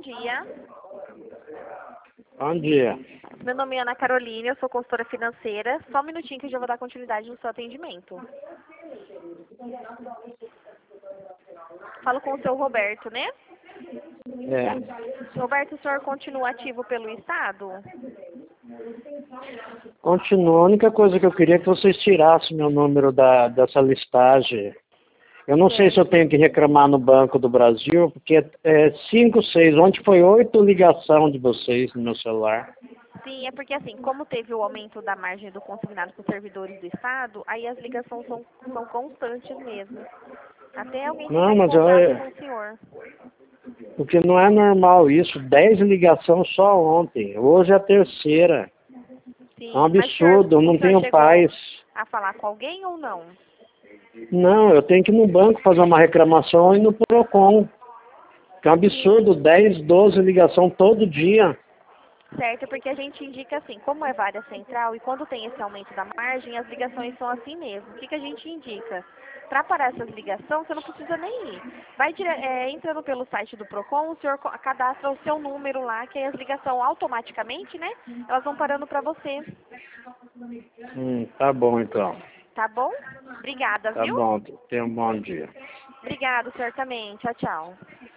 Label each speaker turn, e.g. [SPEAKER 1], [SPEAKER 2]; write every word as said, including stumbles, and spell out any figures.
[SPEAKER 1] dia.
[SPEAKER 2] Bom dia.
[SPEAKER 1] Meu nome é Ana Carolina, eu sou consultora financeira. Só um minutinho que eu já vou dar continuidade no seu atendimento. Falo com o seu Roberto, né?
[SPEAKER 2] É.
[SPEAKER 1] Roberto, o senhor continua ativo pelo Estado?
[SPEAKER 2] Continua. A única coisa que eu queria é que vocês tirassem meu número da, dessa listagem. Eu não sei se eu tenho que reclamar no Banco do Brasil, porque é cinco, seis, ontem foi oito ligação de vocês no meu celular.
[SPEAKER 1] Sim, é porque assim, como teve o aumento da margem do consignado para os servidores do Estado, aí as ligações são, são constantes mesmo. Até alguém
[SPEAKER 2] Não,
[SPEAKER 1] ficar em
[SPEAKER 2] mas eu,
[SPEAKER 1] contato com o senhor.
[SPEAKER 2] porque não é normal isso, dez ligações só ontem, hoje é a terceira.
[SPEAKER 1] Sim,
[SPEAKER 2] É um
[SPEAKER 1] mas o senhor,
[SPEAKER 2] absurdo, eu
[SPEAKER 1] o
[SPEAKER 2] não
[SPEAKER 1] senhor
[SPEAKER 2] tenho
[SPEAKER 1] chegou
[SPEAKER 2] paz.
[SPEAKER 1] a falar com alguém ou não?
[SPEAKER 2] Não, eu tenho que ir no banco fazer uma reclamação e no Procon. Que é um absurdo, dez, doze ligações todo dia.
[SPEAKER 1] Certo, porque a gente indica assim, como é vária central e quando tem esse aumento da margem, as ligações são assim mesmo. O que, que a gente indica? Para parar essas ligações, você não precisa nem ir. Vai dire... é, entrando pelo site do Procon, o senhor cadastra o seu número lá, que aí as ligações automaticamente, né? Elas vão parando para você.
[SPEAKER 2] Hum, tá bom então.
[SPEAKER 1] Tá bom? Obrigada,
[SPEAKER 2] Tá
[SPEAKER 1] viu?
[SPEAKER 2] bom, tenha um bom dia.
[SPEAKER 1] Obrigado, senhor também. Tchau, tchau.